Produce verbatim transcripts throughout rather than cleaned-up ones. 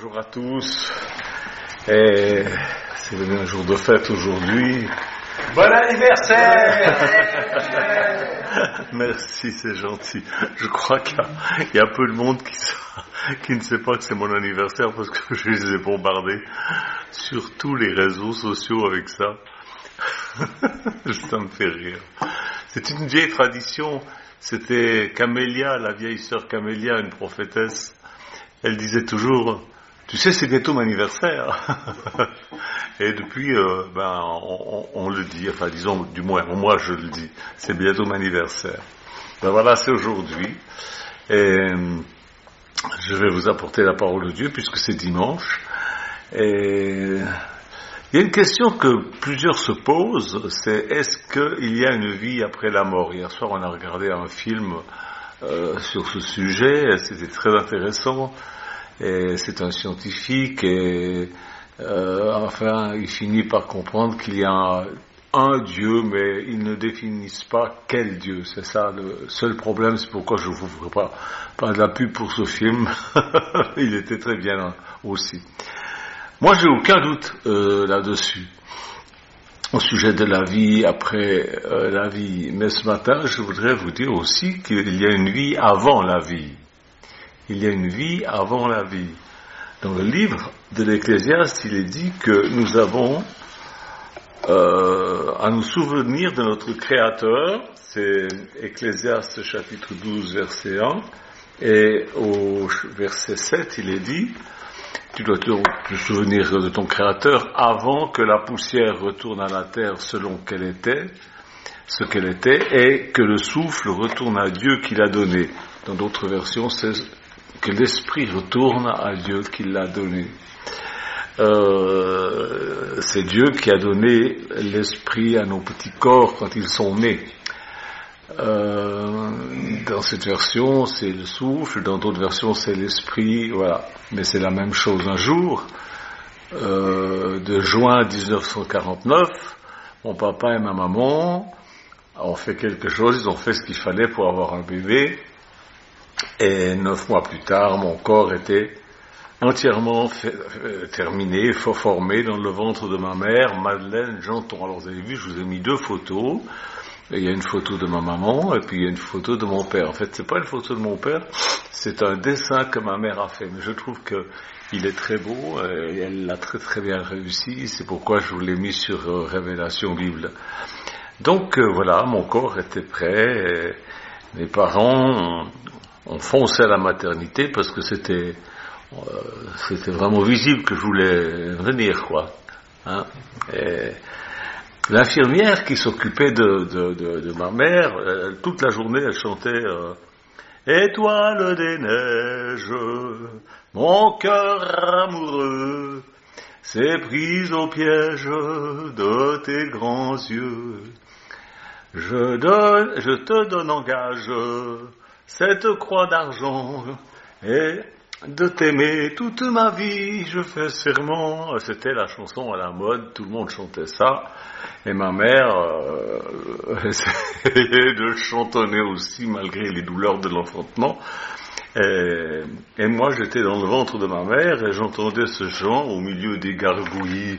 Bonjour à tous. Et c'est un jour de fête aujourd'hui. Bon anniversaire. Merci, c'est gentil. Je crois qu'il y a, il y a peu de monde qui, qui ne sait pas que c'est mon anniversaire parce que je les ai bombardés sur tous les réseaux sociaux avec ça. Ça me fait rire. C'est une vieille tradition. C'était Camélia, la vieille sœur Camélia, une prophétesse. Elle disait toujours, tu sais, c'est bientôt mon anniversaire. Et depuis, euh, ben, on, on, on le dit, enfin, disons, du moins, moi je le dis, c'est bientôt mon anniversaire. Ben voilà, c'est aujourd'hui. Et je vais vous apporter la parole de Dieu puisque c'est dimanche. Et il y a une question que plusieurs se posent, c'est est-ce qu'il y a une vie après la mort? Hier soir, on a regardé un film euh, sur ce sujet, c'était très intéressant. Et c'est un scientifique et euh, enfin il finit par comprendre qu'il y a un Dieu, mais ils ne définissent pas quel Dieu. C'est ça le seul problème, c'est pourquoi je ne vous ferai pas, pas de la pub pour ce film. Il était très bien aussi. Moi j'ai aucun doute euh, là-dessus, au sujet de la vie après euh, la vie. Mais ce matin je voudrais vous dire aussi qu'il y a une vie avant la vie. Il y a une vie avant la vie. Dans le livre de l'Ecclésiaste, il est dit que nous avons euh, à nous souvenir de notre Créateur. C'est Ecclésiaste chapitre douze, verset un. Et au verset sept, il est dit, tu dois te souvenir de ton Créateur avant que la poussière retourne à la terre selon qu'elle était, ce qu'elle était, et que le souffle retourne à Dieu qui l'a donné. Dans d'autres versions, c'est que l'esprit retourne à Dieu qui l'a donné. Euh, c'est Dieu qui a donné l'esprit à nos petits corps quand ils sont nés. Euh, dans cette version, c'est le souffle, dans d'autres versions, c'est l'esprit, voilà. Mais c'est la même chose. Un jour, euh, de juin dix-neuf cent quarante-neuf, mon papa et ma maman ont fait quelque chose, ils ont fait ce qu'il fallait pour avoir un bébé. Et neuf mois plus tard, mon corps était entièrement fait, euh, terminé, formé dans le ventre de ma mère, Madeleine Janton. Alors vous avez vu, je vous ai mis deux photos. Il y a une photo de ma maman et puis il y a une photo de mon père. En fait, c'est pas une photo de mon père, c'est un dessin que ma mère a fait. Mais je trouve que il est très beau et elle l'a très très bien réussi. C'est pourquoi je vous l'ai mis sur euh, Révélation Bible. Donc euh, voilà, mon corps était prêt. Et mes parents on fonçait à la maternité parce que c'était euh, c'était vraiment visible que je voulais venir, quoi. Hein. Et l'infirmière qui s'occupait de, de, de, de ma mère, elle, toute la journée, elle chantait euh, « Étoile des neiges, mon cœur amoureux s'est pris au piège de tes grands yeux. Je, donne, je te donne en gage cette croix d'argent, et de t'aimer toute ma vie, je fais serment. » C'était la chanson à la mode, tout le monde chantait ça, et ma mère euh, essayait de chantonner aussi, malgré les douleurs de l'enfantement. Et, et moi, j'étais dans le ventre de ma mère, et j'entendais ce chant au milieu des gargouillis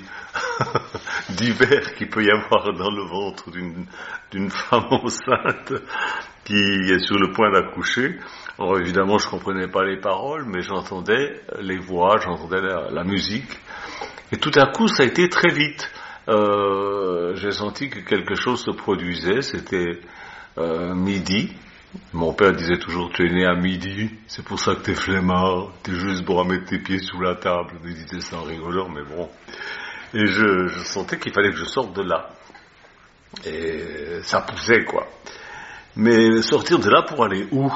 d'hiver qu'il peut y avoir dans le ventre d'une, d'une femme enceinte qui est sur le point d'accoucher. Alors évidemment, je comprenais pas les paroles, mais j'entendais les voix, j'entendais la, la musique. Et tout à coup, ça a été très vite. Euh, j'ai senti que quelque chose se produisait. C'était euh, midi. Mon père disait toujours, tu es né à midi, c'est pour ça que t'es flemmard, t'es juste bon à mettre tes pieds sous la table. Il disait ça en rigolant, mais bon. Et je, je sentais qu'il fallait que je sorte de là. Et ça poussait, quoi. Mais sortir de là pour aller où?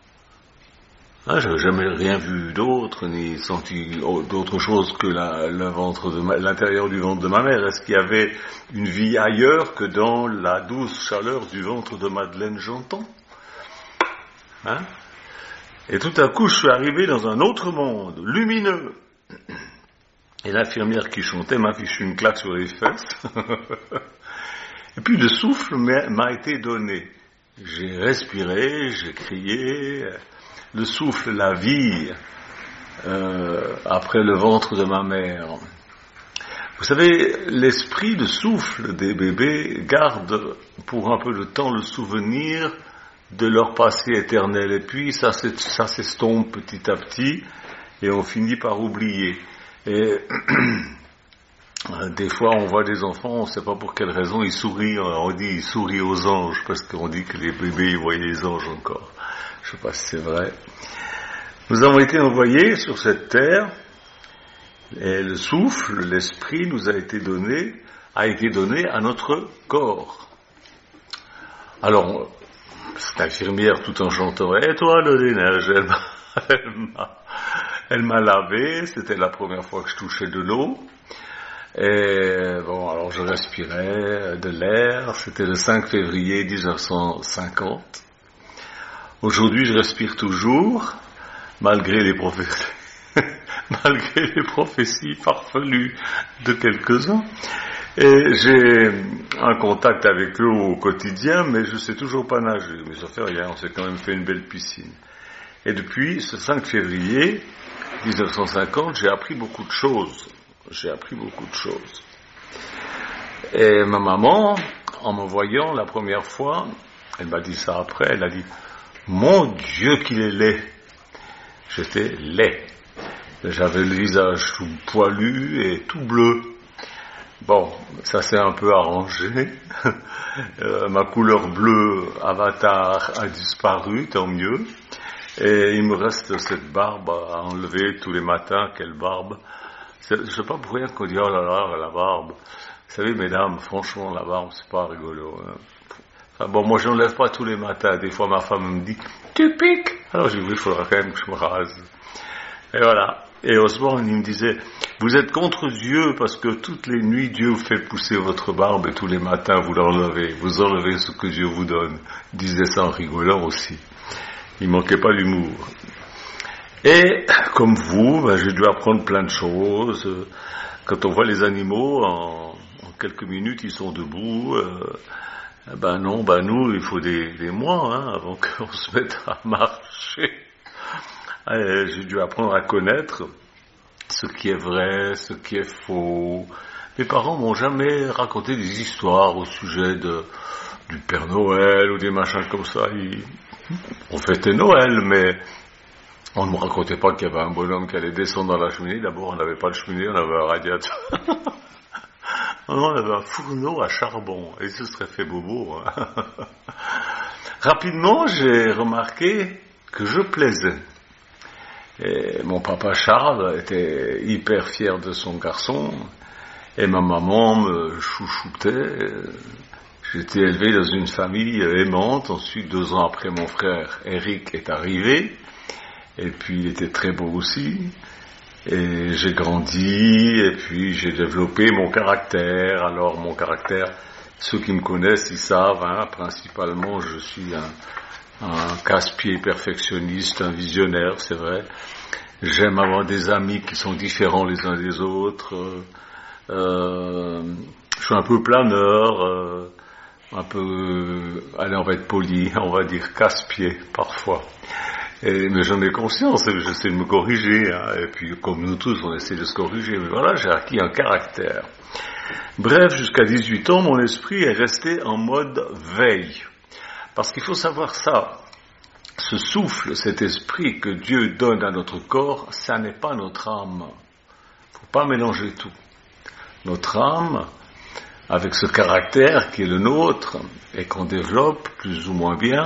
Hein, j'avais jamais rien vu d'autre, ni senti d'autre chose que la, le ventre de ma, l'intérieur du ventre de ma mère. Est-ce qu'il y avait une vie ailleurs que dans la douce chaleur du ventre de Madeleine Janton? Hein? Et tout à coup, je suis arrivé dans un autre monde, lumineux. Et l'infirmière qui chantait m'a fichu une claque sur les fesses. Et puis le souffle m'a, m'a été donné. J'ai respiré, j'ai crié. Le souffle, la vie, euh, après le ventre de ma mère. Vous savez, l'esprit de souffle des bébés garde pour un peu de temps le souvenir de leur passé éternel. Et puis ça, ça s'estompe petit à petit et on finit par oublier. Et des fois, on voit des enfants, on ne sait pas pour quelle raison, ils sourient. On dit ils sourient aux anges parce qu'on dit que les bébés ils voyaient les anges encore. Je ne sais pas si c'est vrai. Nous avons été envoyés sur cette terre. Et le souffle, l'esprit nous a été donné, a été donné à notre corps. Alors, cette infirmière tout en chantant, et toi le linage, elle m'a, elle m'a, elle m'a lavé, c'était la première fois que je touchais de l'eau. Et bon, alors je respirais de l'air, c'était le cinq février dix-neuf cent cinquante. Aujourd'hui, je respire toujours, malgré les prophéties. malgré les prophéties farfelues de quelques-uns. Et j'ai un contact avec l'eau au quotidien, mais je ne sais toujours pas nager. Mais ça fait rien, on s'est quand même fait une belle piscine. Et depuis ce cinq février dix-neuf cent cinquante, j'ai appris beaucoup de choses. J'ai appris beaucoup de choses. Et ma maman, en me voyant la première fois, elle m'a dit ça après, elle a dit « Mon Dieu qu'il est laid !» J'étais laid. J'avais le visage tout poilu et tout bleu. Bon, ça s'est un peu arrangé. euh, ma couleur bleue avatar a disparu, tant mieux. Et il me reste cette barbe à enlever tous les matins. Quelle barbe! C'est, je ne sais pas pour rien qu'on dit oh là là, la barbe. Vous savez, mesdames, franchement, la barbe, c'est pas rigolo. Hein. Enfin, bon, moi, je n'enlève pas tous les matins. Des fois, ma femme me dit tu piques. Alors j'ai dit oui, il faudra quand même que je me rase. Et voilà. Et Osborne, il me disait, vous êtes contre Dieu parce que toutes les nuits, Dieu vous fait pousser votre barbe et tous les matins, vous l'enlevez. Vous enlevez ce que Dieu vous donne. Il disait ça en rigolant aussi. Il manquait pas l'humour. Et, comme vous, ben, j'ai dû apprendre plein de choses. Quand on voit les animaux, en, en quelques minutes, ils sont debout. Euh, ben non, ben nous, il faut des, des mois, hein, avant qu'on se mette à marcher. Et j'ai dû apprendre à connaître ce qui est vrai, ce qui est faux. Mes parents m'ont jamais raconté des histoires au sujet de, du Père Noël ou des machins comme ça. Ils, on fêtait Noël, mais on ne me racontait pas qu'il y avait un bonhomme qui allait descendre dans la cheminée. D'abord, on n'avait pas de cheminée, on avait un radiateur. Non, on avait un fourneau à charbon, et ce serait fait bobo. Hein. Rapidement, j'ai remarqué que je plaisais. Et mon papa Charles était hyper fier de son garçon, et ma maman me chouchoutait. J'étais élevé dans une famille aimante. Ensuite, deux ans après, mon frère Eric est arrivé, et puis il était très beau aussi. Et j'ai grandi, et puis j'ai développé mon caractère. Alors mon caractère, ceux qui me connaissent, ils savent, hein, principalement je suis un un casse-pied perfectionniste, un visionnaire, c'est vrai. J'aime avoir des amis qui sont différents les uns des autres. Euh, je suis un peu planeur, euh, un peu, allez, on va être poli, on va dire casse-pied parfois. Et, mais j'en ai conscience, et j'essaie de me corriger. Hein, et puis, comme nous tous, on essaie de se corriger. Mais voilà, j'ai acquis un caractère. Bref, jusqu'à dix-huit ans, mon esprit est resté en mode veille. Parce qu'il faut savoir ça, ce souffle, cet esprit que Dieu donne à notre corps, ça n'est pas notre âme. Il ne faut pas mélanger tout. Notre âme, avec ce caractère qui est le nôtre, et qu'on développe plus ou moins bien,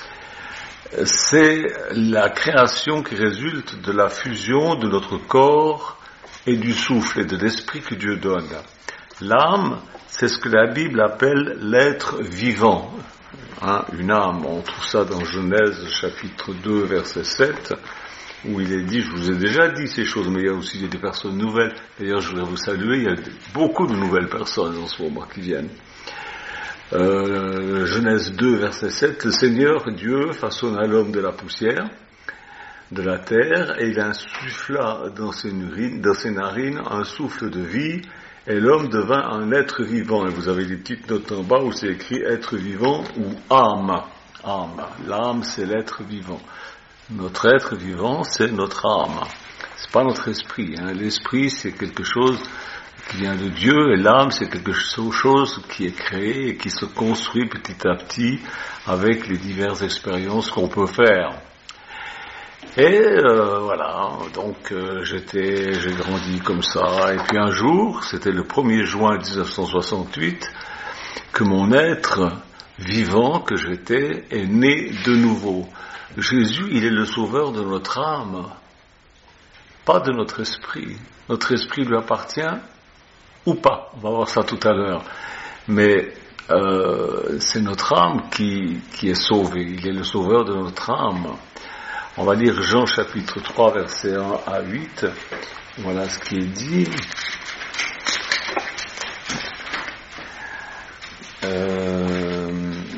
c'est la création qui résulte de la fusion de notre corps et du souffle et de l'esprit que Dieu donne. L'âme, c'est ce que la Bible appelle l'être vivant. Hein, une âme, on trouve ça dans Genèse chapitre deux verset sept, où il est dit, je vous ai déjà dit ces choses, mais il y a aussi des personnes nouvelles. D'ailleurs, je voudrais vous saluer, il y a beaucoup de nouvelles personnes en ce moment qui viennent. Euh, Genèse deux verset sept, le Seigneur Dieu façonna l'homme de la poussière de la terre, et il insuffla dans ses narines, dans ses narines un souffle de vie, et l'homme devint un être vivant. Et vous avez des petites notes en bas où c'est écrit être vivant ou âme. Âme. L'âme, c'est l'être vivant. Notre être vivant, c'est notre âme. C'est pas notre esprit. Hein. L'esprit, c'est quelque chose qui vient de Dieu, et l'âme, c'est quelque chose qui est créé et qui se construit petit à petit avec les diverses expériences qu'on peut faire. Et euh, voilà, donc euh, j'étais, j'ai grandi comme ça. Et puis un jour, c'était le premier juin dix-neuf cent soixante-huit, que mon être vivant que j'étais est né de nouveau. Jésus, il est le sauveur de notre âme, pas de notre esprit. Notre esprit lui appartient ou pas, on va voir ça tout à l'heure. Mais euh, c'est notre âme qui, qui est sauvée, il est le sauveur de notre âme. On va lire Jean chapitre trois, versets un à huit. Voilà ce qui est dit. Euh,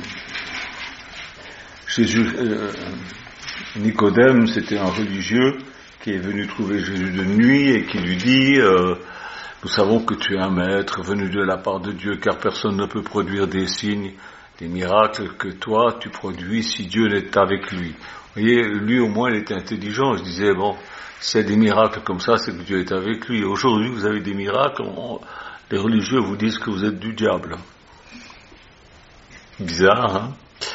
Jésus, euh, Nicodème, c'était un religieux qui est venu trouver Jésus de nuit et qui lui dit euh, « Nous savons que tu es un maître venu de la part de Dieu, car personne ne peut produire des signes, des miracles que toi tu produis si Dieu n'est avec lui. » Vous voyez, lui au moins il était intelligent. Je disais, bon, s'il y a des miracles comme ça, c'est que Dieu est avec lui. Aujourd'hui, vous avez des miracles, on, les religieux vous disent que vous êtes du diable. Bizarre, hein?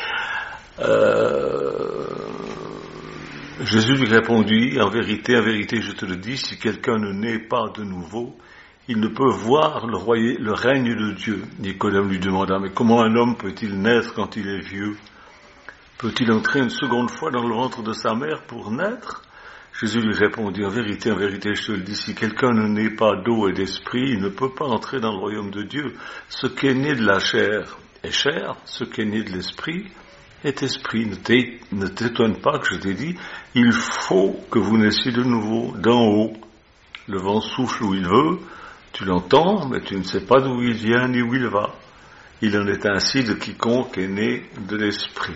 Euh, Jésus lui répondit, en vérité, en vérité, je te le dis, si quelqu'un ne naît pas de nouveau, il ne peut voir le, royaume, le règne de Dieu. Nicodème lui demanda, mais comment un homme peut-il naître quand il est vieux? Peut-il entrer une seconde fois dans le ventre de sa mère pour naître? Jésus lui répondit, en vérité, en vérité, je te le dis, si quelqu'un ne naît pas d'eau et d'esprit, il ne peut pas entrer dans le royaume de Dieu. Ce qui est né de la chair est chair, ce qui est né de l'esprit est esprit. Ne t'étonne pas que je t'ai dit, il faut que vous naissiez de nouveau d'en haut. Le vent souffle où il veut, tu l'entends, mais tu ne sais pas d'où il vient ni où il va. Il en est ainsi de quiconque est né de l'esprit.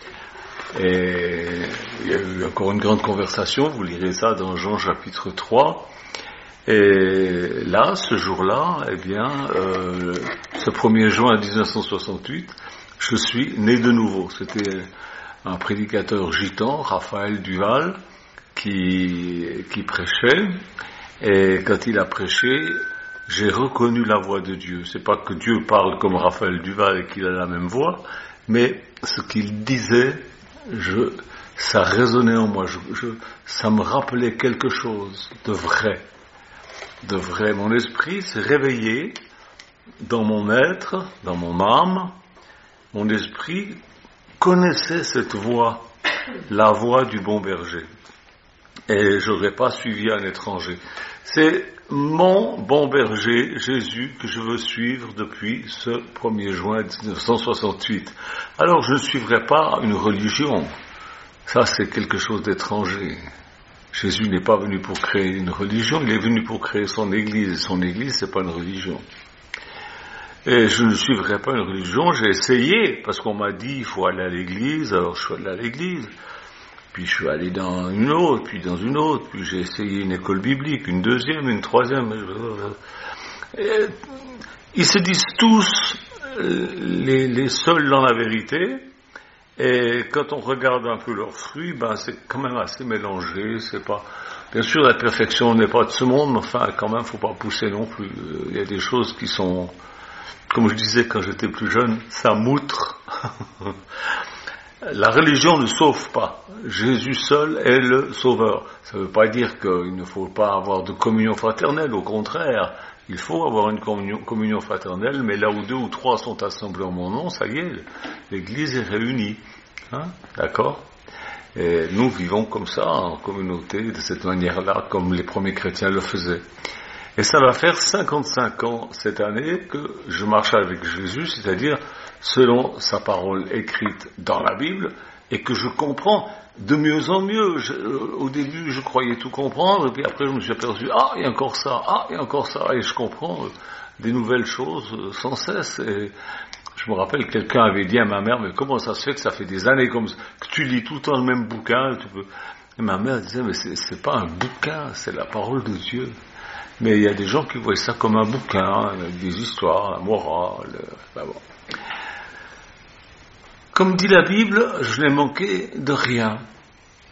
Et il y a eu encore une grande conversation, vous lirez ça dans Jean chapitre trois. Et là, ce jour-là, eh bien, euh, ce premier juin dix-neuf cent soixante-huit, je suis né de nouveau. C'était un prédicateur gitan, Raphaël Duval, qui, qui prêchait. Et quand il a prêché, j'ai reconnu la voix de Dieu. C'est pas que Dieu parle comme Raphaël Duval et qu'il a la même voix, mais ce qu'il disait, je, ça résonnait en moi. Je, je, ça me rappelait quelque chose de vrai. De vrai. Mon esprit s'est réveillé dans mon être, dans mon âme. Mon esprit connaissait cette voix, la voix du bon berger. Et je n'aurais pas suivi un étranger. C'est mon bon berger, Jésus, que je veux suivre depuis ce premier juin dix-neuf cent soixante-huit. Alors je ne suivrai pas une religion. Ça, c'est quelque chose d'étranger. Jésus n'est pas venu pour créer une religion, il est venu pour créer son église. Et son église, c'est pas une religion. Et je ne suivrai pas une religion, j'ai essayé, parce qu'on m'a dit, il faut aller à l'église, alors je suis allé à l'église. Puis je suis allé dans une autre, puis dans une autre, puis j'ai essayé une école biblique, une deuxième, une troisième. Et ils se disent tous les, les seuls dans la vérité, et quand on regarde un peu leurs fruits, ben c'est quand même assez mélangé. C'est pas, bien sûr, la perfection n'est pas de ce monde, mais enfin, quand même, faut pas pousser non plus. Il y a des choses qui sont, comme je disais quand j'étais plus jeune, ça moutre. La religion ne sauve pas. Jésus seul est le sauveur. Ça ne veut pas dire qu'il ne faut pas avoir de communion fraternelle. Au contraire, il faut avoir une communion, communion fraternelle, mais là où deux ou trois sont assemblés en mon nom, ça y est, l'Église est réunie. Hein? D'accord? Et nous vivons comme ça, en communauté, de cette manière-là, comme les premiers chrétiens le faisaient. Et ça va faire cinquante-cinq ans cette année que je marche avec Jésus, c'est-à-dire selon sa parole écrite dans la Bible, et que je comprends de mieux en mieux. Je, au début, je croyais tout comprendre, et puis après, je me suis aperçu, ah, il y a encore ça, ah, il y a encore ça, et je comprends des nouvelles choses sans cesse. Et je me rappelle, quelqu'un avait dit à ma mère, mais comment ça se fait que ça fait des années comme ça, que tu lis tout le temps le même bouquin, tu peux... Et ma mère disait, mais c'est, c'est pas un bouquin, c'est la parole de Dieu. Mais il y a des gens qui voient ça comme un bouquin, avec des histoires, la morale, ben bon. Comme dit la Bible, je n'ai manqué de rien.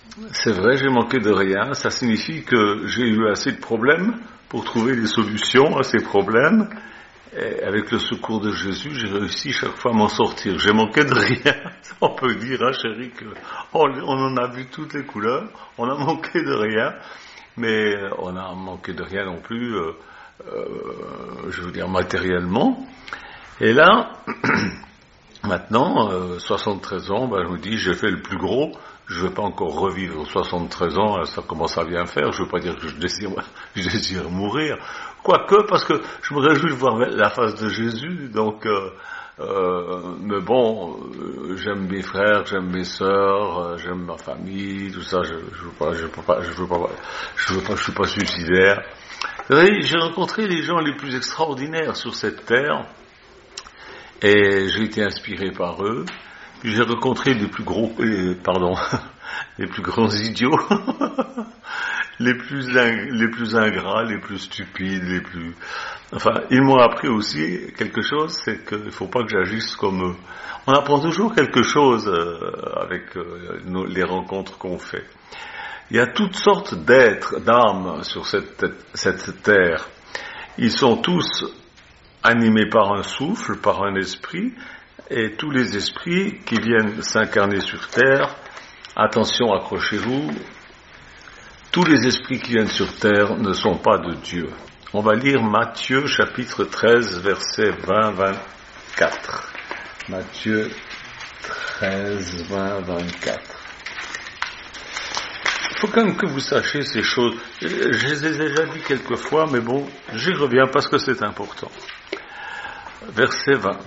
c'est vrai, j'ai manqué de rien. Ça signifie que j'ai eu assez de problèmes pour trouver des solutions à ces problèmes. Et avec le secours de Jésus, j'ai réussi chaque fois à m'en sortir. J'ai manqué de rien. On peut dire, hein, chérie, que on, on en a vu toutes les couleurs. On a manqué de rien, mais on a manqué de rien non plus, euh, euh, je veux dire matériellement. Et là, maintenant, euh, soixante-treize ans, ben, je me dis, j'ai fait le plus gros. Je ne veux pas encore revivre soixante-treize ans, ça commence à bien faire. Je ne veux pas dire que je désire, je désire mourir. Quoique, parce que je me réjouis de voir la face de Jésus. Donc, euh, euh, mais bon, euh, j'aime mes frères, j'aime mes sœurs, euh, j'aime ma famille, tout ça. Je ne veux pas, je veux pas, je veux pas, je veux pas, je suis pas suicidaire. Vous voyez, j'ai rencontré les gens les plus extraordinaires sur cette terre, et j'ai été inspiré par eux. Puis j'ai rencontré les plus gros, euh, pardon, les plus grands idiots, les plus in, les plus ingrats, les plus stupides, les plus. Enfin, ils m'ont appris aussi quelque chose, c'est qu'il ne faut pas que j'agisse comme eux. On apprend toujours quelque chose euh, avec euh, nos, les rencontres qu'on fait. Il y a toutes sortes d'êtres, d'âmes sur cette, cette terre. Ils sont tous animés par un souffle, par un esprit. Et tous les esprits qui viennent s'incarner sur terre, attention, accrochez-vous, tous les esprits qui viennent sur terre ne sont pas de Dieu. On va lire Matthieu chapitre treize, versets vingt à vingt-quatre. Matthieu treize, vingt à vingt-quatre. Il faut quand même que vous sachiez ces choses. Je les ai déjà dit quelques fois, mais bon, j'y reviens parce que c'est important. Verset vingt.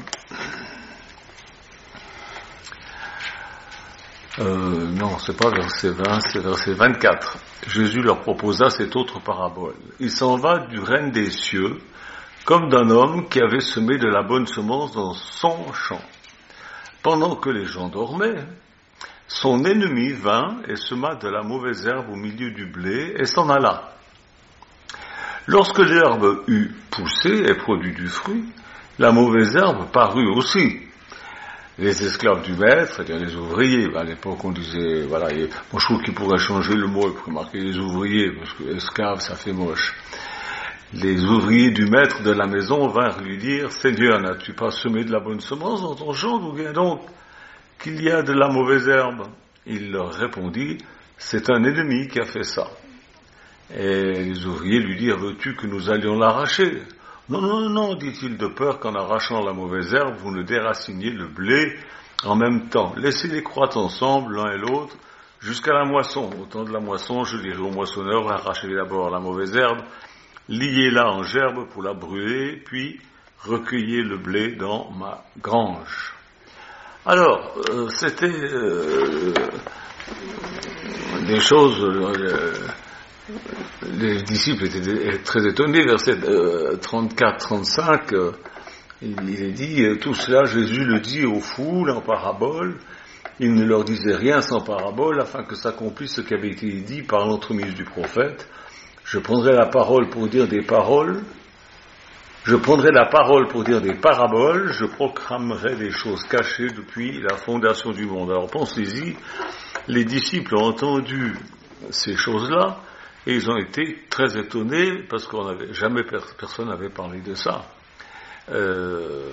Euh, non, c'est pas verset vingt, c'est verset vingt-quatre. Jésus leur proposa cette autre parabole. Il s'en va du règne des cieux, comme d'un homme qui avait semé de la bonne semence dans son champ. Pendant que les gens dormaient, son ennemi vint et sema de la mauvaise herbe au milieu du blé et s'en alla. Lorsque l'herbe eut poussé et produit du fruit, la mauvaise herbe parut aussi. Les esclaves du maître, c'est-à-dire les ouvriers, à l'époque on disait, voilà, et, moi je trouve qu'il pourrait changer le mot, il pourrait marquer les ouvriers, parce que esclaves ça fait moche. Les ouvriers du maître de la maison vinrent lui dire, Seigneur, n'as-tu pas semé de la bonne semence dans ton champ, d'où vient donc qu'il y a de la mauvaise herbe? Il leur répondit, c'est un ennemi qui a fait ça. Et les ouvriers lui dirent, veux-tu que nous allions l'arracher? Non, non, non, dit-il, de peur qu'en arrachant la mauvaise herbe, vous ne déraciniez le blé en même temps. Laissez-les croître ensemble, l'un et l'autre, jusqu'à la moisson. Au temps de la moisson, je dirai au moissonneur, arrachez d'abord la mauvaise herbe, liez-la en gerbe pour la brûler, puis recueillez le blé dans ma grange. Alors, euh, c'était euh, des choses... Euh, les disciples étaient très étonnés, verset trente-quatre trente-cinq, euh, il, il est dit, tout cela Jésus le dit aux foules en parabole, il ne leur disait rien sans parabole, afin que s'accomplisse ce qui avait été dit par l'entremise du prophète. Je prendrai la parole pour dire des paroles, je prendrai la parole pour dire des paraboles, je proclamerai des choses cachées depuis la fondation du monde. Alors pensez-y, les disciples ont entendu ces choses-là, et ils ont été très étonnés parce qu'on n'avait jamais personne n'avait parlé de ça. Euh,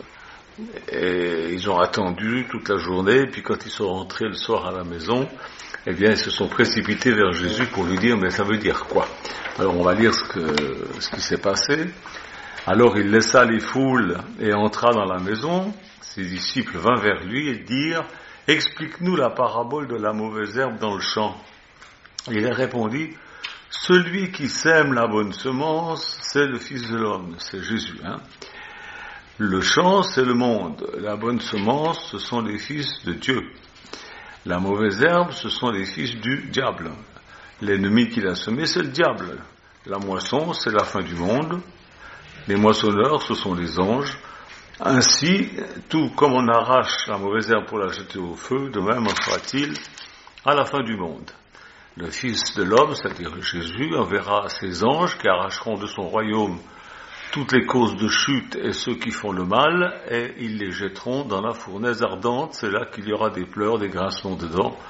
et ils ont attendu toute la journée, puis quand ils sont rentrés le soir à la maison, eh bien ils se sont précipités vers Jésus pour lui dire mais ça veut dire quoi? Alors on va lire ce que ce qui s'est passé. Alors il laissa les foules et entra dans la maison. Ses disciples vinrent vers lui et dirent explique-nous la parabole de la mauvaise herbe dans le champ. Il leur répondit celui qui sème la bonne semence, c'est le Fils de l'homme, c'est Jésus. Hein. Le champ, c'est le monde. La bonne semence, ce sont les fils de Dieu. La mauvaise herbe, ce sont les fils du diable. L'ennemi qui l'a semé, c'est le diable. La moisson, c'est la fin du monde. Les moissonneurs, ce sont les anges. Ainsi, tout comme on arrache la mauvaise herbe pour la jeter au feu, de même en sera-t-il à la fin du monde. Le Fils de l'homme, c'est-à-dire Jésus, enverra ses anges qui arracheront de son royaume toutes les causes de chute et ceux qui font le mal, et ils les jetteront dans la fournaise ardente. C'est là qu'il y aura des pleurs, des grincements de dents.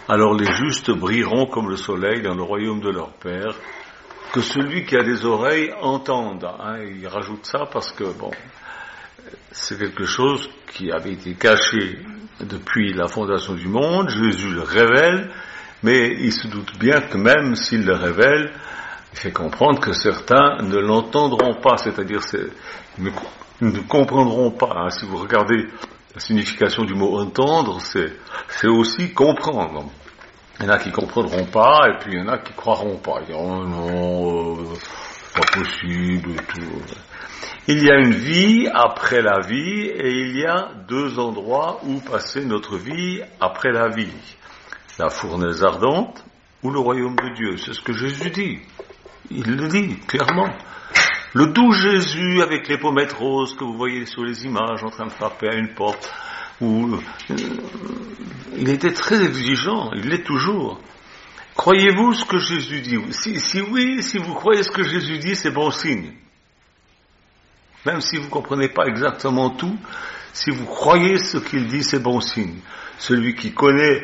alors les justes brilleront comme le soleil dans le royaume de leur Père. Que celui qui a des oreilles entende. Hein, il rajoute ça parce que, bon, c'est quelque chose qui avait été caché depuis la fondation du monde. Jésus le révèle, mais il se doute bien que même s'il le révèle, il fait comprendre que certains ne l'entendront pas, c'est-à-dire c'est, ne, ne comprendront pas. Hein. Si vous regardez la signification du mot entendre, c'est, c'est aussi comprendre. Il y en a qui comprendront pas, et puis il y en a qui croiront pas. Ils diront, oh non, euh, pas possible, et tout. Il y a une vie après la vie, et il y a deux endroits où passer notre vie après la vie. La fournaise ardente ou le royaume de Dieu. C'est ce que Jésus dit. Il le dit, clairement. Le doux Jésus avec les pommettes roses que vous voyez sur les images en train de frapper à une porte, où euh, il était très exigeant, il l'est toujours. Croyez-vous ce que Jésus dit? Si, si oui, si vous croyez ce que Jésus dit, c'est bon signe. Même si vous ne comprenez pas exactement tout, si vous croyez ce qu'il dit, c'est bon signe. Celui qui connaît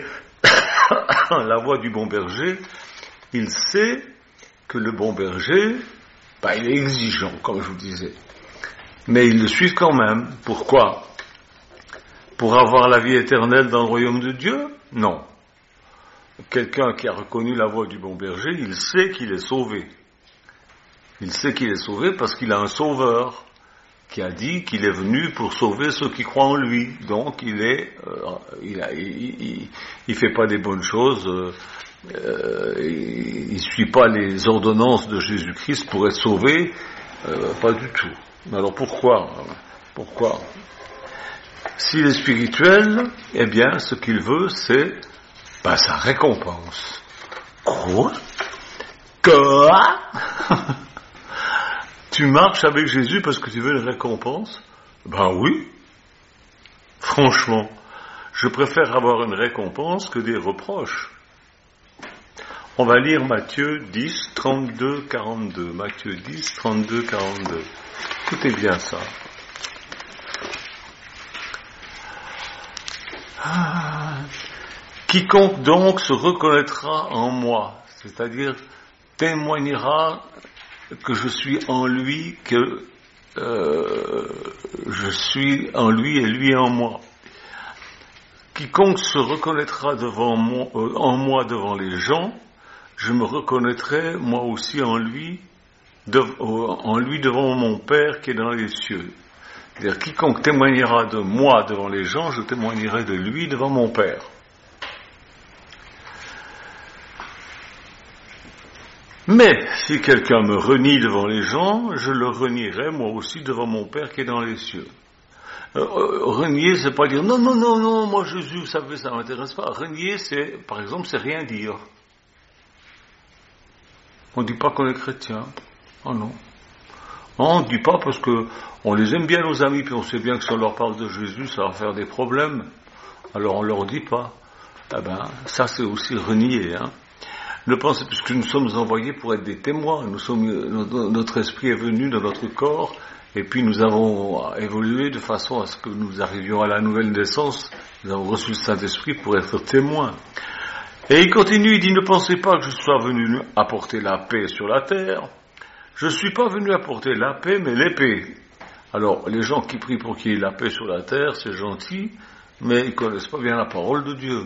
la voie du bon berger, il sait que le bon berger, bah, il est exigeant, comme je vous disais. Mais il le suit quand même. Pourquoi? Pour avoir la vie éternelle dans le royaume de Dieu? Non. Quelqu'un qui a reconnu la voie du bon berger, il sait qu'il est sauvé. Il sait qu'il est sauvé parce qu'il a un sauveur qui a dit qu'il est venu pour sauver ceux qui croient en lui. Donc il est, euh, il, a, il, il, il fait pas des bonnes choses, euh, euh, il, il suit pas les ordonnances de Jésus-Christ pour être sauvé, euh, pas du tout. Alors pourquoi? Pourquoi? S'il est spirituel, eh bien, ce qu'il veut, c'est ben, sa récompense. Quoi? Quoi? Tu marches avec Jésus parce que tu veux une récompense? Ben oui. Franchement, je préfère avoir une récompense que des reproches. On va lire Matthieu dix, trente-deux, quarante-deux. Matthieu dix, trente-deux, quarante-deux. Écoutez bien ça. Ah. Quiconque donc se reconnaîtra en moi, c'est-à-dire témoignera que je suis en lui, que euh, je suis en lui et lui en moi. Quiconque se reconnaîtra devant moi, euh, en moi devant les gens, je me reconnaîtrai moi aussi en lui, de, euh, en lui devant mon Père qui est dans les cieux. C'est-à-dire, quiconque témoignera de moi devant les gens, je témoignerai de lui devant mon Père. Mais, si quelqu'un me renie devant les gens, je le renierai moi aussi devant mon Père qui est dans les cieux. Euh, renier, c'est pas dire, non, non, non, non, moi Jésus, vous savez, ça m'intéresse pas. Renier, c'est, par exemple, c'est rien dire. On dit pas qu'on est chrétien. Oh non. On ne dit pas parce que on les aime bien nos amis, puis on sait bien que si on leur parle de Jésus, ça va faire des problèmes. Alors on leur dit pas. Eh ben, ça c'est aussi renier. Hein. Ne pensez, puisque nous sommes envoyés pour être des témoins. Nous sommes, notre esprit est venu dans notre corps, et puis nous avons évolué de façon à ce que nous arrivions à la nouvelle naissance. Nous avons reçu le Saint-Esprit pour être témoins. Et il continue, il dit, ne pensez pas que je sois venu apporter la paix sur la terre. Je ne suis pas venu apporter la paix, mais l'épée. Alors, les gens qui prient pour qu'il y ait la paix sur la terre, c'est gentil, mais ils ne connaissent pas bien la parole de Dieu.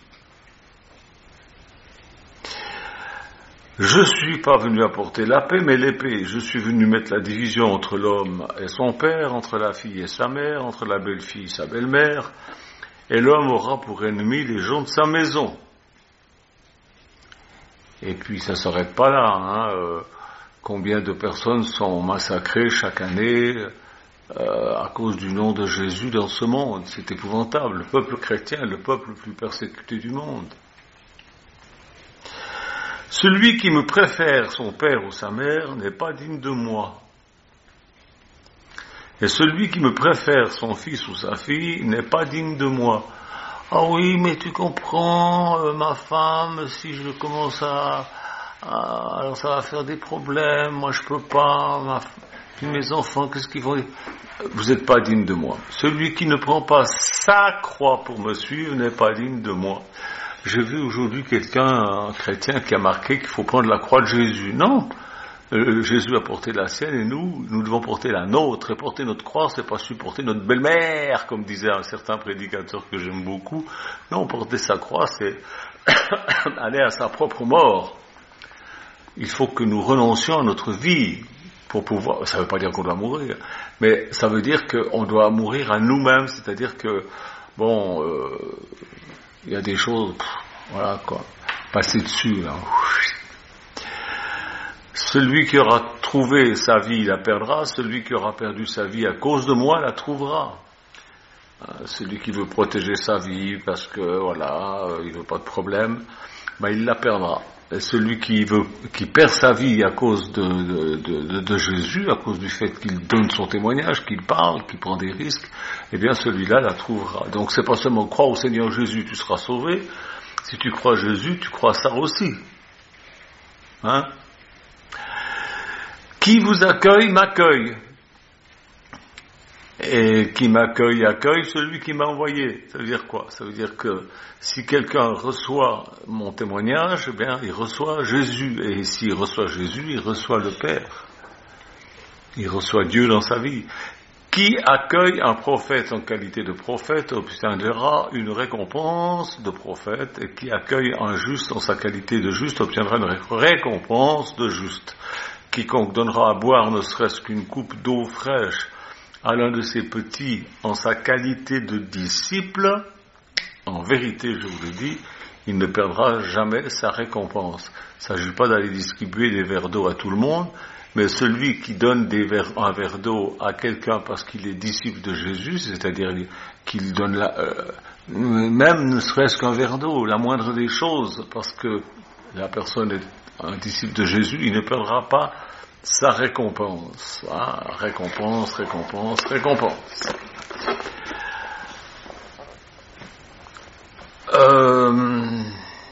Je ne suis pas venu apporter la paix, mais l'épée. Je suis venu mettre la division entre l'homme et son père, entre la fille et sa mère, entre la belle-fille et sa belle-mère, et l'homme aura pour ennemi les gens de sa maison. Et puis, ça ne s'arrête pas là, hein, euh, combien de personnes sont massacrées chaque année euh, à cause du nom de Jésus dans ce monde. C'est épouvantable. Le peuple chrétien est le peuple le plus persécuté du monde. Celui qui me préfère son père ou sa mère n'est pas digne de moi. Et celui qui me préfère son fils ou sa fille n'est pas digne de moi. Ah oui, mais tu comprends, euh, ma femme, si je commence à... Ah, alors ça va faire des problèmes, moi je peux pas, ma, mes enfants, qu'est-ce qu'ils vont dire? Vous n'êtes pas digne de moi. Celui qui ne prend pas sa croix pour me suivre n'est pas digne de moi. j'ai vu aujourd'hui quelqu'un, un chrétien, qui a marqué qu'il faut prendre la croix de Jésus. Non, euh, Jésus a porté la sienne et nous, nous devons porter la nôtre. Et porter notre croix, c'est pas supporter notre belle-mère, comme disait un certain prédicateur que j'aime beaucoup. Non, porter sa croix, c'est aller à sa propre mort. Il faut que nous renoncions à notre vie pour pouvoir, ça ne veut pas dire qu'on doit mourir, mais ça veut dire qu'on doit mourir à nous-mêmes, c'est-à-dire que, bon, il euh, y a des choses, pff, voilà quoi, passer dessus, là. Celui qui aura trouvé sa vie, la perdra, celui qui aura perdu sa vie à cause de moi, la trouvera. Euh, celui qui veut protéger sa vie parce que, voilà, euh, il veut pas de problème, ben il la perdra. Et celui qui veut, qui perd sa vie à cause de, de, de, de Jésus, à cause du fait qu'il donne son témoignage, qu'il parle, qu'il prend des risques, eh bien celui-là la trouvera. Donc c'est pas seulement croire au Seigneur Jésus, tu seras sauvé. Si tu crois Jésus, tu crois ça aussi. Hein? Qui vous accueille, m'accueille. Et qui m'accueille, accueille celui qui m'a envoyé. Ça veut dire quoi? Ça veut dire que si quelqu'un reçoit mon témoignage, eh bien, il reçoit Jésus. Et s'il reçoit Jésus, il reçoit le Père. Il reçoit Dieu dans sa vie. Qui accueille un prophète en qualité de prophète obtiendra une récompense de prophète, et qui accueille un juste en sa qualité de juste obtiendra une récompense de juste. Quiconque donnera à boire ne serait-ce qu'une coupe d'eau fraîche à l'un de ses petits en sa qualité de disciple, en vérité, je vous le dis, il ne perdra jamais sa récompense. Il ne s'agit pas d'aller distribuer des verres d'eau à tout le monde, mais celui qui donne des verres, un verre d'eau à quelqu'un parce qu'il est disciple de Jésus, c'est-à-dire qu'il donne la, euh, même ne serait-ce qu'un verre d'eau, la moindre des choses, parce que la personne est un disciple de Jésus, il ne perdra pas sa récompense. Ah, récompense, récompense, récompense. Euh,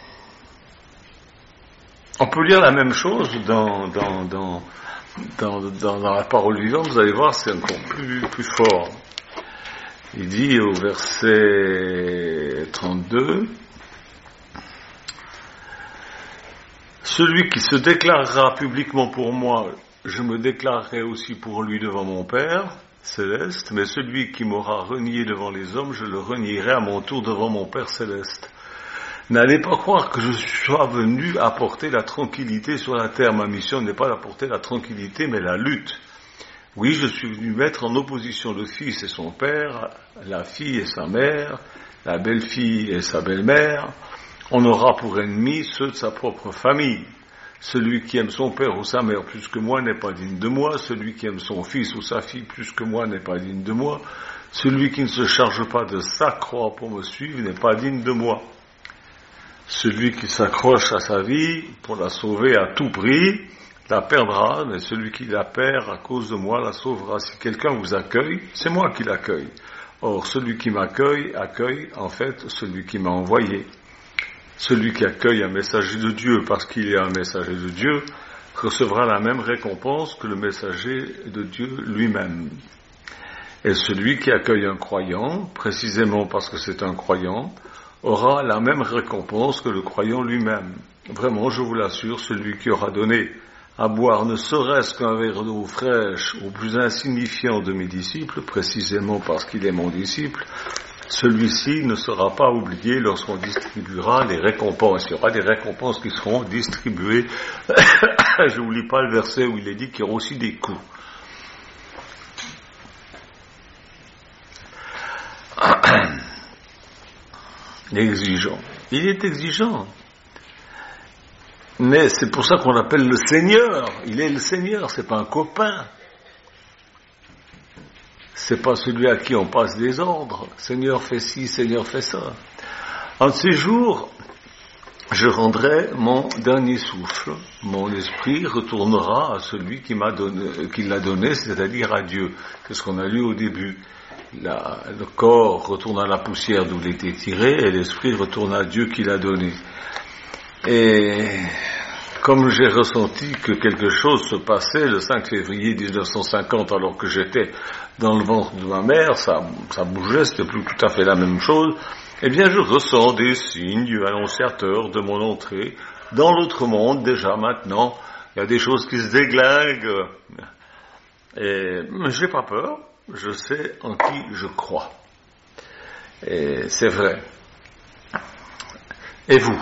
on peut lire la même chose dans, dans, dans, dans, dans, dans la parole vivante, vous allez voir, c'est encore plus, plus fort. Il dit au verset trente-deux, celui qui se déclarera publiquement pour moi, je me déclarerai aussi pour lui devant mon Père céleste, mais celui qui m'aura renié devant les hommes, je le renierai à mon tour devant mon Père céleste. N'allez pas croire que je sois venu apporter la tranquillité sur la terre. Ma mission n'est pas d'apporter la tranquillité, mais la lutte. Oui, je suis venu mettre en opposition le fils et son père, la fille et sa mère, la belle-fille et sa belle-mère. On aura pour ennemis ceux de sa propre famille. Celui qui aime son père ou sa mère plus que moi n'est pas digne de moi. Celui qui aime son fils ou sa fille plus que moi n'est pas digne de moi. Celui qui ne se charge pas de sa croix pour me suivre n'est pas digne de moi. Celui qui s'accroche à sa vie pour la sauver à tout prix la perdra, mais celui qui la perd à cause de moi la sauvera. Si quelqu'un vous accueille, c'est moi qui l'accueille. Or, celui qui m'accueille, accueille en fait celui qui m'a envoyé. Celui qui accueille un messager de Dieu parce qu'il est un messager de Dieu recevra la même récompense que le messager de Dieu lui-même. Et celui qui accueille un croyant, précisément parce que c'est un croyant, aura la même récompense que le croyant lui-même. Vraiment, je vous l'assure, celui qui aura donné à boire ne serait-ce qu'un verre d'eau fraîche au plus insignifiant de mes disciples, précisément parce qu'il est mon disciple, celui-ci ne sera pas oublié lorsqu'on distribuera les récompenses. Il y aura des récompenses qui seront distribuées. Je ne vous lis pas le verset où il est dit qu'il y aura aussi des coups. Exigeant. Il est exigeant. Mais c'est pour ça qu'on l'appelle le Seigneur. Il est le Seigneur, c'est pas un copain. C'est pas celui à qui on passe des ordres. Seigneur fait ci, Seigneur fait ça. En ces jours, je rendrai mon dernier souffle. Mon esprit retournera à celui qui m'a donné, qui l'a donné, c'est-à-dire à Dieu. C'est ce qu'on a lu au début. La, le corps retourne à la poussière d'où il était tiré et l'esprit retourne à Dieu qui l'a donné. Et comme j'ai ressenti que quelque chose se passait le cinq février dix-neuf cent cinquante alors que j'étais dans le ventre de ma mère, ça, ça bougeait, c'était plus tout à fait la même chose, eh bien je ressens des signes annonciateurs de mon entrée dans l'autre monde déjà maintenant. Il y a des choses qui se déglinguent. Et je n'ai pas peur, je sais en qui je crois. Et c'est vrai. Et vous?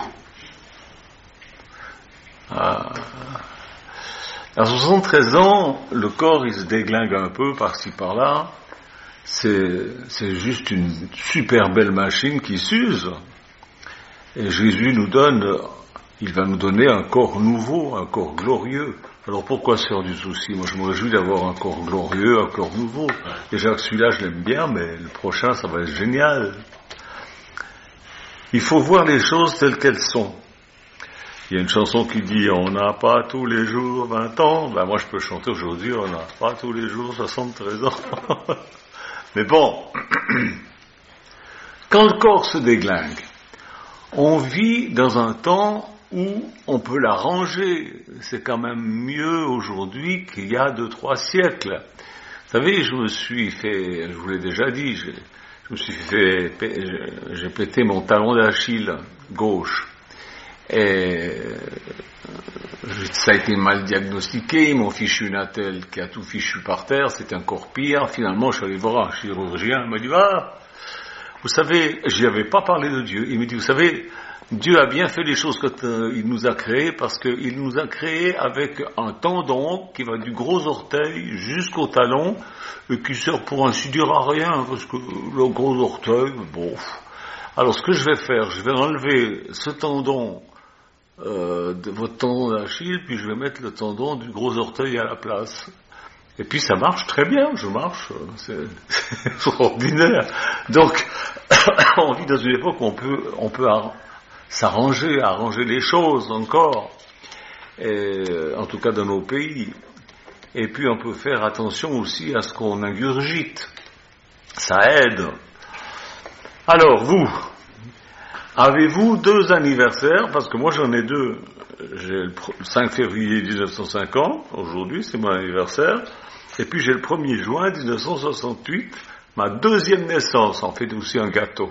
Ah. À soixante-treize ans, le corps il se déglingue un peu par-ci par-là. C'est, c'est juste une super belle machine qui s'use. Et Jésus nous donne, il va nous donner un corps nouveau, un corps glorieux. Alors pourquoi se faire du souci? Moi je me réjouis d'avoir un corps glorieux, un corps nouveau. Déjà que celui-là je l'aime bien, mais le prochain ça va être génial. Il faut voir les choses telles qu'elles sont. Il y a une chanson qui dit « On n'a pas tous les jours vingt ans ». Ben moi je peux chanter aujourd'hui « On n'a pas tous les jours soixante-treize ans ». Mais bon, quand le corps se déglingue, on vit dans un temps où on peut l'arranger. C'est quand même mieux aujourd'hui qu'il y a deux, trois siècles. Vous savez, je me suis fait, je vous l'ai déjà dit, je, je me suis fait, j'ai pété mon talon d'Achille gauche. Et ça a été mal diagnostiqué, ils m'ont fichu une attelle qui a tout fichu par terre, c'était encore pire. Finalement, je suis allé voir un chirurgien, il m'a dit, ah, vous savez, je n'y avais pas parlé de Dieu. Il me dit, vous savez, Dieu a bien fait les choses quand euh, il nous a créés, parce qu'il nous a créés avec un tendon qui va du gros orteil jusqu'au talon, et qui sert pour ainsi dire à rien, parce que le gros orteil, bon. Alors ce que je vais faire, je vais enlever ce tendon euh, de votre tendon d'Achille, puis je vais mettre le tendon du gros orteil à la place. Et puis ça marche très bien, je marche, c'est, c'est extraordinaire. Donc, on vit dans une époque où on peut, on peut ar- s'arranger, arranger les choses encore, et, en tout cas dans nos pays. Et puis on peut faire attention aussi à ce qu'on ingurgite. Ça aide. Alors vous, avez-vous deux anniversaires? Parce que moi j'en ai deux. J'ai le cinq février dix-neuf cent cinquante, aujourd'hui c'est mon anniversaire, et puis j'ai le premier juin dix-neuf cent soixante-huit, ma deuxième naissance. En fait aussi un gâteau.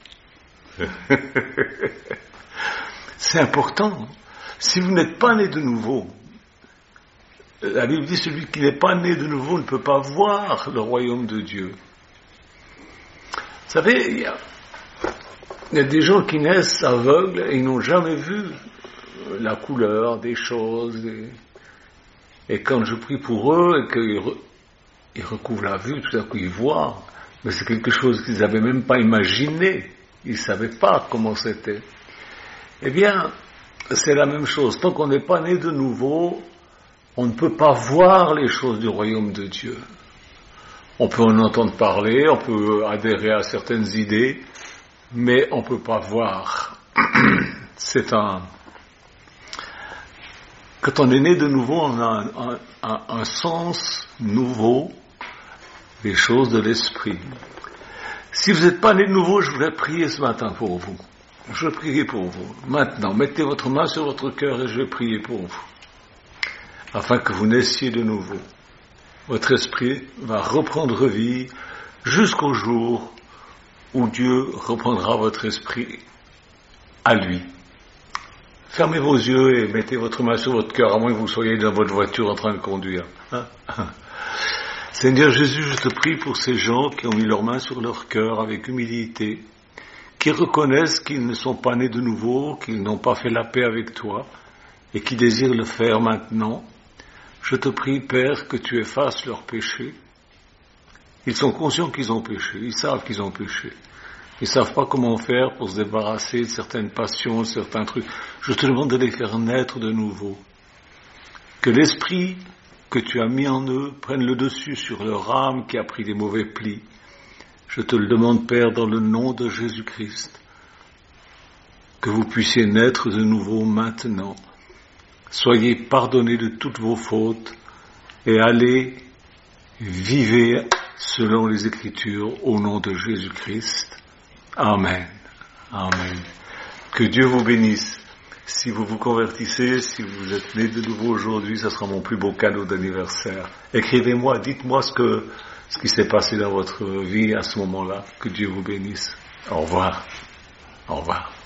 C'est important. Si vous n'êtes pas né de nouveau, la Bible dit celui qui n'est pas né de nouveau ne peut pas voir le royaume de Dieu. Vous savez, il y a, il y a des gens qui naissent aveugles et ils n'ont jamais vu la couleur des choses. Et, et quand je prie pour eux et qu'ils re, ils recouvrent la vue, tout à coup ils voient. Mais c'est quelque chose qu'ils n'avaient même pas imaginé. Ils ne savaient pas comment c'était. Eh bien, c'est la même chose. Tant qu'on n'est pas né de nouveau, on ne peut pas voir les choses du royaume de Dieu. On peut en entendre parler, on peut adhérer à certaines idées, mais on ne peut pas voir. C'est un... Quand on est né de nouveau, on a un, un, un, un sens nouveau des choses de l'esprit. Si vous n'êtes pas né de nouveau, je voudrais prier ce matin pour vous. Je vais prier pour vous. Maintenant, mettez votre main sur votre cœur et je vais prier pour vous. Afin que vous naissiez de nouveau. Votre esprit va reprendre vie jusqu'au jour où Dieu reprendra votre esprit à lui. Fermez vos yeux et mettez votre main sur votre cœur, à moins que vous soyez dans votre voiture en train de conduire. Hein? Seigneur Jésus, je te prie pour ces gens qui ont mis leurs mains sur leur cœur avec humilité, qui reconnaissent qu'ils ne sont pas nés de nouveau, qu'ils n'ont pas fait la paix avec toi, et qui désirent le faire maintenant. Je te prie, Père, que tu effaces leurs péchés. Ils sont conscients qu'ils ont péché, ils savent qu'ils ont péché. Ils ne savent pas comment faire pour se débarrasser de certaines passions, de certains trucs. Je te demande de les faire naître de nouveau. Que l'esprit que tu as mis en eux prenne le dessus sur leur âme qui a pris des mauvais plis. Je te le demande, Père, dans le nom de Jésus-Christ, que vous puissiez naître de nouveau maintenant. Soyez pardonnés de toutes vos fautes et allez, vivez selon les Écritures au nom de Jésus-Christ. Amen. Amen. Que Dieu vous bénisse. Si vous vous convertissez, si vous êtes nés de nouveau aujourd'hui, ce sera mon plus beau cadeau d'anniversaire. Écrivez-moi, dites-moi ce que, ce qui s'est passé dans votre vie à ce moment-là. Que Dieu vous bénisse. Au revoir. Au revoir.